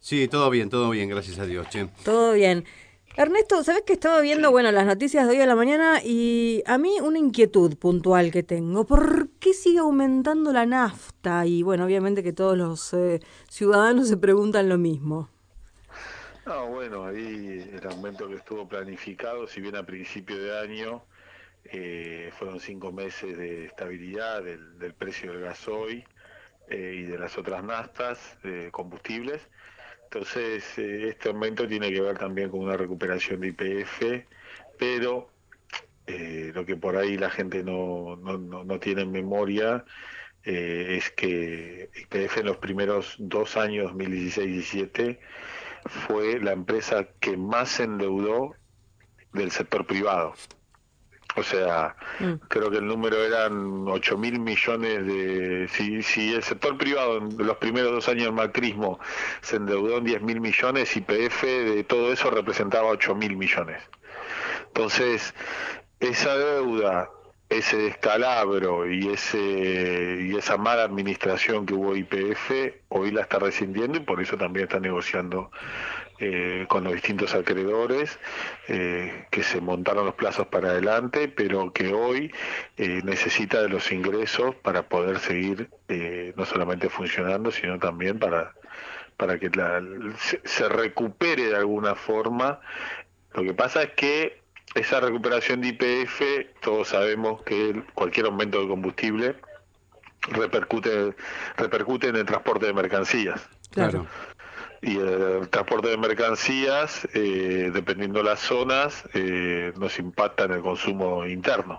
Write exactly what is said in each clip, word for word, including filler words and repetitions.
Sí, todo bien, todo bien, gracias a Dios, che. Todo bien. Ernesto, ¿sabés que estaba viendo, bueno, las noticias de hoy a la mañana y a mí una inquietud puntual que tengo? ¿Por qué sigue aumentando la nafta? Y bueno, obviamente que todos los eh, ciudadanos se preguntan lo mismo. No, bueno, ahí el aumento que estuvo planificado, si bien a principio de año eh, fueron cinco meses de estabilidad del, del precio del gasoil eh, y de las otras naftas, de combustibles. Entonces, eh, este aumento tiene que ver también con una recuperación de I P F, pero eh, lo que por ahí la gente no, no, no, no tiene en memoria eh, es que I P F en los primeros dos años, dos mil dieciséis y diecisiete, fue la empresa que más se endeudó del sector privado. O sea, Mm. creo que el número eran ocho mil millones de... Si, si el sector privado en los primeros dos años del macrismo se endeudó en diez mil millones, Y P F de todo eso representaba ocho mil millones. Entonces, esa deuda, ese descalabro y ese y esa mala administración que hubo Y P F, hoy la está rescindiendo y por eso también está negociando eh, con los distintos acreedores, eh, que se montaron los plazos para adelante, pero que hoy eh, necesita de los ingresos para poder seguir eh, no solamente funcionando, sino también para para que la, se, se recupere de alguna forma. Lo que pasa es que esa recuperación de Y P F, todos sabemos que cualquier aumento de combustible repercute repercute en el transporte de mercancías. Claro. Claro. Y el transporte de mercancías, eh, dependiendo de las zonas, eh, nos impacta en el consumo interno.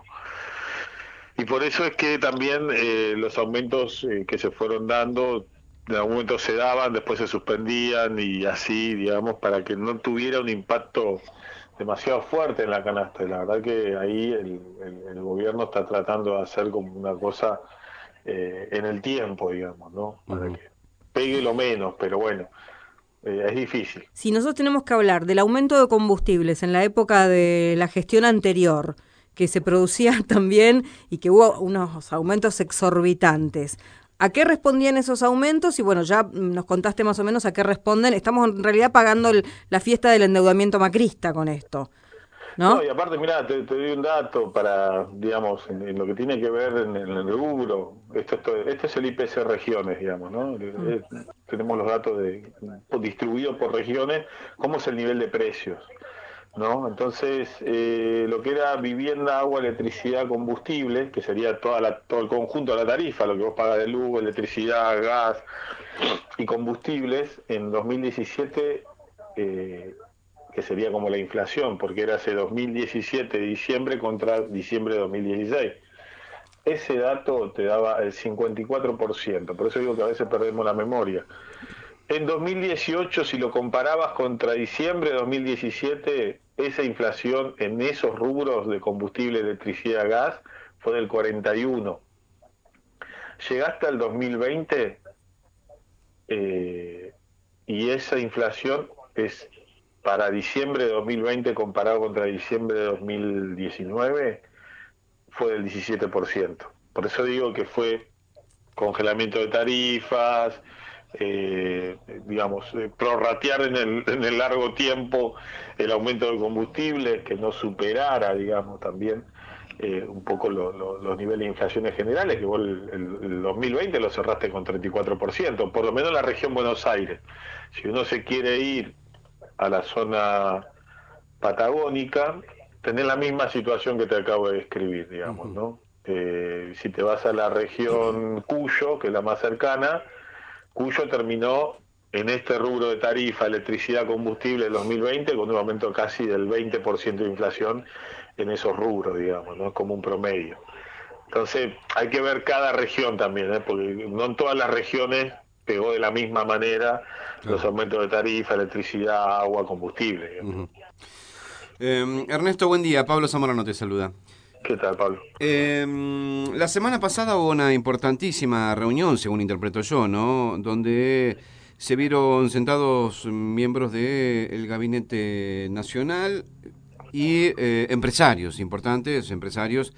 Y por eso es que también eh, los aumentos eh, que se fueron dando, en algún momento se daban, después se suspendían y así, digamos, para que no tuviera un impacto demasiado fuerte en la canasta. Y la verdad que ahí el, el, el gobierno está tratando de hacer como una cosa eh, en el tiempo, digamos, ¿no? Para Ujú. que pegue lo menos, pero bueno, eh, es difícil. Si nosotros tenemos que hablar del aumento de combustibles en la época de la gestión anterior, que se producía también y que hubo unos aumentos exorbitantes, ¿a qué respondían esos aumentos? Y bueno, ya nos contaste más o menos a qué responden. Estamos en realidad pagando el, la fiesta del endeudamiento macrista con esto, No, ¿no? y aparte, mira, te, te doy un dato para, digamos, en, en lo que tiene que ver en, en el rubro. Esto, esto, este es el I P C regiones, digamos, ¿no? Mm. Eh, tenemos los datos de, distribuidos por regiones, cómo es el nivel de precios, ¿no? Entonces, eh, lo que era vivienda, agua, electricidad, combustible, que sería toda la, todo el conjunto de la tarifa, lo que vos pagas de luz, electricidad, gas y combustibles, en dos mil diecisiete... Eh, que sería como la inflación, porque era hace dos mil diecisiete diciembre contra diciembre de dos mil dieciséis. Ese dato te daba el cincuenta y cuatro por ciento, por eso digo que a veces perdemos la memoria. En dos mil dieciocho, si lo comparabas contra diciembre de dos mil diecisiete, esa inflación en esos rubros de combustible, electricidad, gas, fue del cuarenta y uno. Llegaste al dos mil veinte eh, y esa inflación es para diciembre de dos mil veinte comparado contra diciembre de dos mil diecinueve fue del diecisiete por ciento. Por eso digo que fue congelamiento de tarifas, eh, digamos, eh, prorratear en el, en el largo tiempo el aumento del combustible, que no superara, digamos, también eh, un poco lo, lo, los niveles de inflaciones generales, que vos el, el, el dos mil veinte lo cerraste con treinta y cuatro por ciento, por lo menos en la región Buenos Aires. Si uno se quiere ir a la zona patagónica, tenés la misma situación que te acabo de describir, digamos, Ujú. ¿no? Eh, si te vas a la región Cuyo, que es la más cercana, Cuyo terminó en este rubro de tarifa, electricidad, combustible, dos mil veinte, con un aumento casi del veinte por ciento de inflación en esos rubros, digamos, ¿no? Es como un promedio. Entonces, hay que ver cada región también, ¿eh? Porque no en todas las regiones pegó de la misma manera los Claro. aumentos de tarifa, electricidad, agua, combustible, digamos. Ujú. Eh, Ernesto, buen día. Pablo Zamorano te saluda. ¿Qué tal, Pablo? Eh, la semana pasada hubo una importantísima reunión, según interpreto yo, ¿no? Donde se vieron sentados miembros del Gabinete Nacional y eh, empresarios, importantes empresarios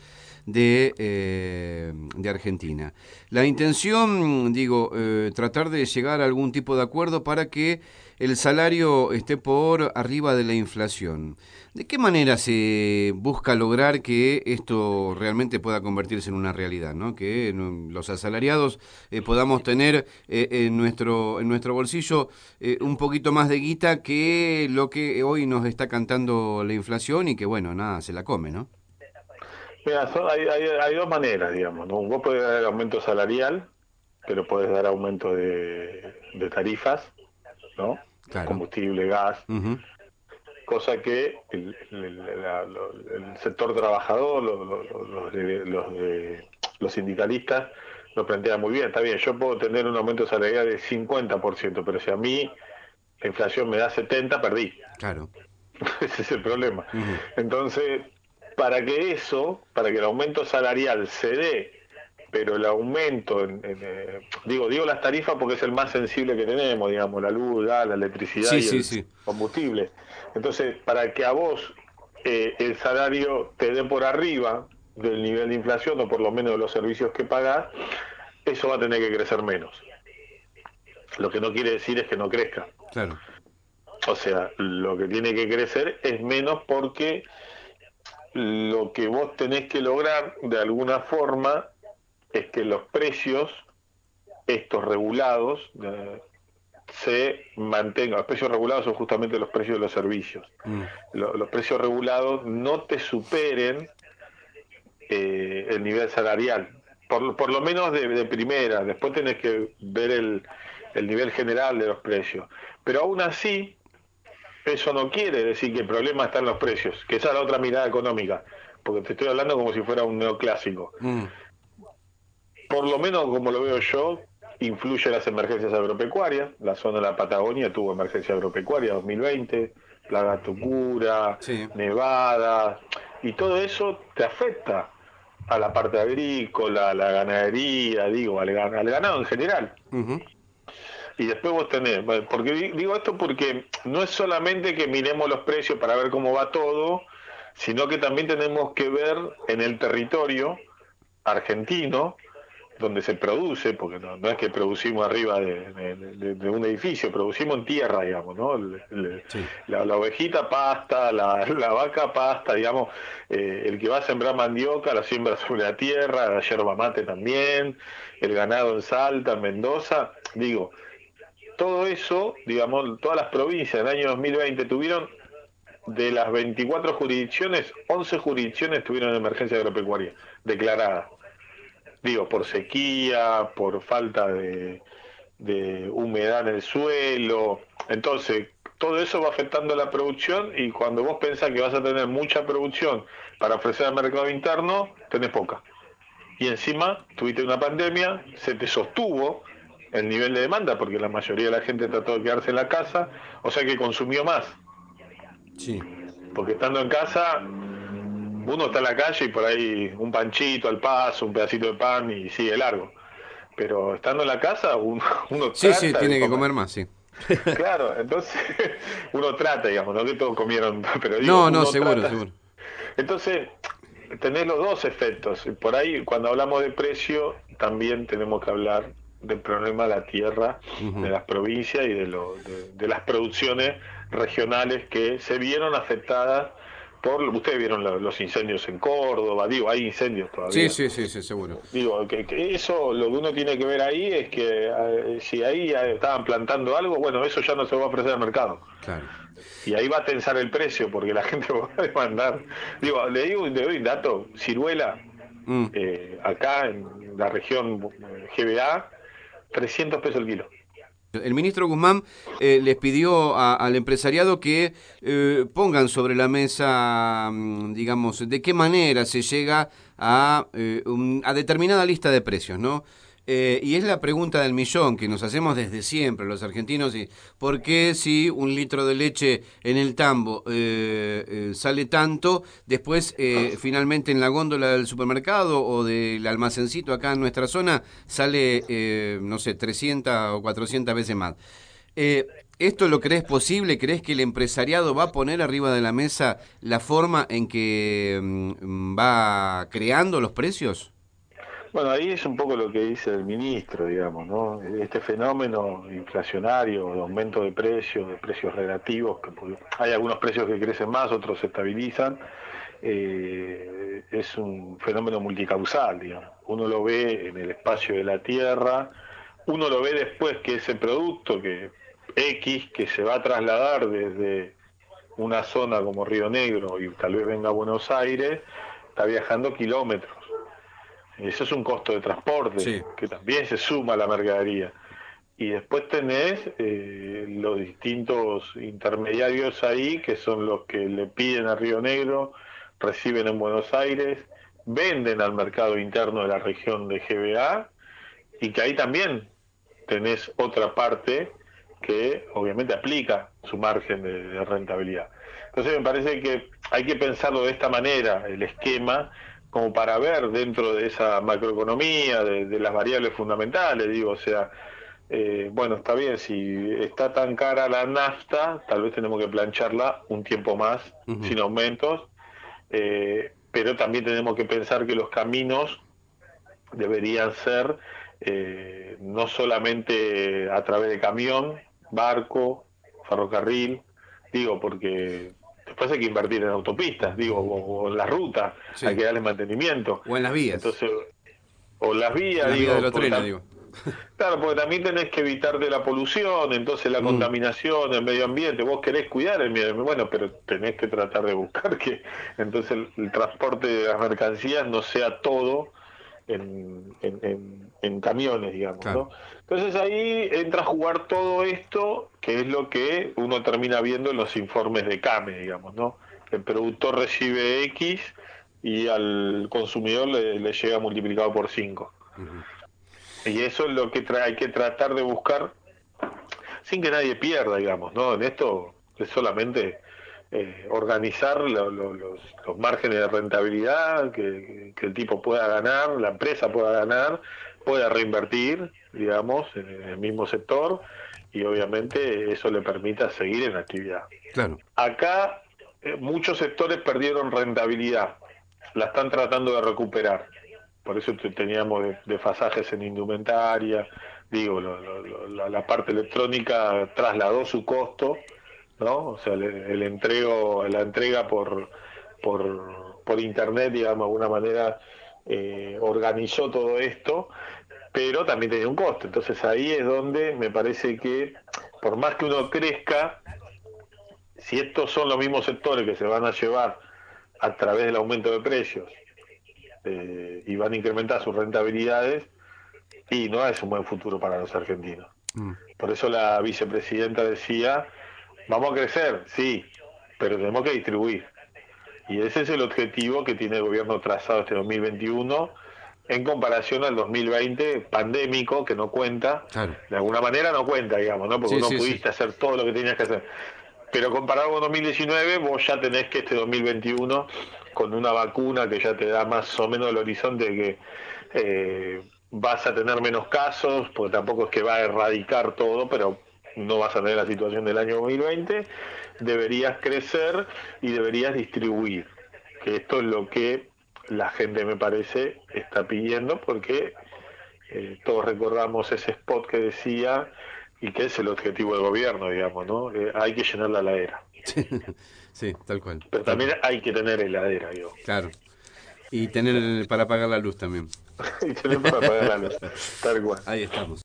de, eh, de Argentina. La intención, digo, eh, tratar de llegar a algún tipo de acuerdo para que el salario esté por arriba de la inflación. ¿De qué manera se busca lograr que esto realmente pueda convertirse en una realidad, ¿no? Que los asalariados eh, podamos tener eh, en nuestro en nuestro bolsillo eh, un poquito más de guita que lo que hoy nos está cantando la inflación y que, bueno, nada, se la come, ¿no? Mira, son, hay, hay, hay dos maneras, digamos, ¿no? Vos podés dar aumento salarial, pero podés dar aumento de, de tarifas, ¿no? Claro. Combustible, gas, Uh-huh. cosa que el, el, la, lo, el sector trabajador, los, los, los, de, los, de, los sindicalistas lo plantean muy bien. Está bien, yo puedo tener un aumento salarial de cincuenta por ciento, pero si a mí la inflación me da setenta por ciento, perdí. Claro. Ese es el problema. Uh-huh. Entonces, para que eso, para que el aumento salarial se dé, pero el aumento, en, en, eh, digo digo las tarifas porque es el más sensible que tenemos, digamos, la luz, la electricidad Sí, y sí, el sí. combustible. Entonces, para que a vos eh, el salario te dé por arriba del nivel de inflación, o por lo menos de los servicios que pagás, eso va a tener que crecer menos. Lo que no quiere decir es que no crezca. Claro. O sea, lo que tiene que crecer es menos porque lo que vos tenés que lograr de alguna forma es que los precios, estos regulados, eh, se mantengan. Los precios regulados son justamente los precios de los servicios. Mm. Lo, los precios regulados no te superen eh, el nivel salarial, por, por lo menos de, de primera. Después tenés que ver el, el nivel general de los precios. Pero aún así, eso no quiere decir que el problema está en los precios, que esa es la otra mirada económica, porque te estoy hablando como si fuera un neoclásico. Mm. Por lo menos como lo veo yo, influye las emergencias agropecuarias. La zona de la Patagonia tuvo emergencia agropecuaria dos mil veinte, plaga tucura, Sí. nevadas, y todo eso te afecta a la parte agrícola, a la ganadería, digo, al, gan- al ganado en general. Uh-huh. Y después vos tenés, porque digo esto porque no es solamente que miremos los precios para ver cómo va todo, sino que también tenemos que ver en el territorio argentino donde se produce, porque no, no es que producimos arriba de, de, de un edificio, producimos en tierra, digamos, ¿no? El, el, Sí. la, la ovejita pasta, la, la vaca pasta, digamos, eh, el que va a sembrar mandioca la siembra sobre la tierra, la yerba mate también, el ganado en Salta, en Mendoza, digo, todo eso, digamos, todas las provincias en el año dos mil veinte tuvieron, de las veinticuatro jurisdicciones, once jurisdicciones tuvieron emergencia agropecuaria declarada. Digo, por sequía, por falta de, de humedad en el suelo. Entonces, todo eso va afectando la producción y cuando vos pensás que vas a tener mucha producción para ofrecer al mercado interno, tenés poca. Y encima tuviste una pandemia, se te sostuvo el nivel de demanda porque la mayoría de la gente trató de quedarse en la casa, o sea que consumió más. Sí. Porque estando en casa, uno está en la calle y por ahí un panchito al paso, un pedacito de pan y sigue largo. Pero estando en la casa, uno, uno Sí, trata sí, de tiene que comer. comer más, sí. Claro, entonces uno trata, digamos, no que todos comieron, pero digo, No, no, uno seguro, trata. seguro. Entonces, tenés los dos efectos. Por ahí, cuando hablamos de precio, también tenemos que hablar del problema de la tierra, Uh-huh. de las provincias y de, lo, de, de las producciones regionales que se vieron afectadas por, ustedes vieron lo- los incendios en Córdoba, digo, hay incendios todavía. Sí, sí, sí, sí, seguro. Digo, que, que eso, lo que uno tiene que ver ahí es que eh, si ahí eh, estaban plantando algo, bueno, eso ya no se va a ofrecer al mercado. Claro. Y ahí va a tensar el precio, porque la gente va a demandar. Digo, le digo, le doy un dato, ciruela, Mm. eh, acá en la región eh, G B A, trescientos pesos el kilo. El ministro Guzmán eh, les pidió a- al empresariado que eh, pongan sobre la mesa, mm, digamos, de qué manera se llega a, eh, un- a determinada lista de precios, ¿no? Eh, y es la pregunta del millón que nos hacemos desde siempre los argentinos, y ¿por qué si un litro de leche en el tambo eh, eh, sale tanto, después eh, finalmente en la góndola del supermercado o del almacencito acá en nuestra zona sale, eh, no sé, trescientas o cuatrocientas veces más? Eh, ¿Esto lo crees posible? ¿Crees que el empresariado va a poner arriba de la mesa la forma en que mm, va creando los precios? Bueno, ahí es un poco lo que dice el ministro, digamos, ¿no? Este fenómeno inflacionario, de aumento de precios, de precios relativos, que hay algunos precios que crecen más, otros se estabilizan, eh, es un fenómeno multicausal, digamos. Uno lo ve en el espacio de la Tierra, uno lo ve después que ese producto que X, que se va a trasladar desde una zona como Río Negro y tal vez venga a Buenos Aires, está viajando kilómetros. Eso es un costo de transporte, Sí. que también se suma a la mercadería. Y después tenés eh, los distintos intermediarios ahí, que son los que le piden a Río Negro, reciben en Buenos Aires, venden al mercado interno de la región de G B A, y que ahí también tenés otra parte que obviamente aplica su margen de, de rentabilidad. Entonces me parece que hay que pensarlo de esta manera, el esquema, como para ver dentro de esa macroeconomía, de, de las variables fundamentales, digo, o sea, eh, bueno, está bien, si está tan cara la nafta, tal vez tenemos que plancharla un tiempo más, uh-huh. sin aumentos, eh, pero también tenemos que pensar que los caminos deberían ser eh, no solamente a través de camión, barco, ferrocarril, digo, porque después hay que invertir en autopistas, digo, o, o en las rutas, sí. Hay que darle mantenimiento. O en las vías. Entonces, o las vías, en las digo, vías de los trenes, digo. Claro, porque también tenés que evitar de la polución, entonces la mm. contaminación, el medio ambiente, vos querés cuidar el medio ambiente, bueno, pero tenés que tratar de buscar que entonces el, el transporte de las mercancías no sea todo en, en, en, en camiones, digamos, claro. ¿no? Entonces ahí entra a jugar todo esto, que es lo que uno termina viendo en los informes de CAME, digamos, ¿no? El productor recibe X y al consumidor le, le llega multiplicado por cinco. Uh-huh. Y eso es lo que tra- hay que tratar de buscar sin que nadie pierda, digamos, ¿no? En esto es solamente eh, organizar lo, lo, los, los márgenes de rentabilidad, que, que el tipo pueda ganar, la empresa pueda ganar, pueda reinvertir, digamos, en el mismo sector, y obviamente eso le permita seguir en actividad. Claro. Acá eh, muchos sectores perdieron rentabilidad, la están tratando de recuperar. Por eso teníamos desfasajes en indumentaria, digo, lo, lo, lo, la parte electrónica trasladó su costo, ¿no? O sea, el, el entrego, la entrega por, por, por internet, digamos, de alguna manera eh, organizó todo esto, pero también tenía un costo. Entonces ahí es donde me parece que, por más que uno crezca, si estos son los mismos sectores que se van a llevar a través del aumento de precios, Eh, y van a incrementar sus rentabilidades, y no es un buen futuro para los argentinos. Mm. Por eso la vicepresidenta decía, vamos a crecer, sí, pero tenemos que distribuir. Y ese es el objetivo que tiene el gobierno trazado este dos mil veintiuno en comparación al dos mil veinte pandémico, que no cuenta, claro. De alguna manera no cuenta, digamos, ¿no? Porque sí, no sí, pudiste sí. hacer todo lo que tenías que hacer. Pero comparado con dos mil diecinueve, vos ya tenés que este dos mil veintiuno, con una vacuna que ya te da más o menos el horizonte de que eh, vas a tener menos casos, porque tampoco es que va a erradicar todo, pero no vas a tener la situación del año dos mil veinte, deberías crecer y deberías distribuir, que esto es lo que la gente, me parece, está pidiendo, porque eh, todos recordamos ese spot que decía, y que es el objetivo del gobierno, digamos, ¿no? Eh, hay que llenar la heladera. Sí, tal cual. Pero tal también cual. hay que tener heladera, digo. Claro. Y tener para pagar la luz también. Y tener para pagar la luz, tal cual. Ahí estamos.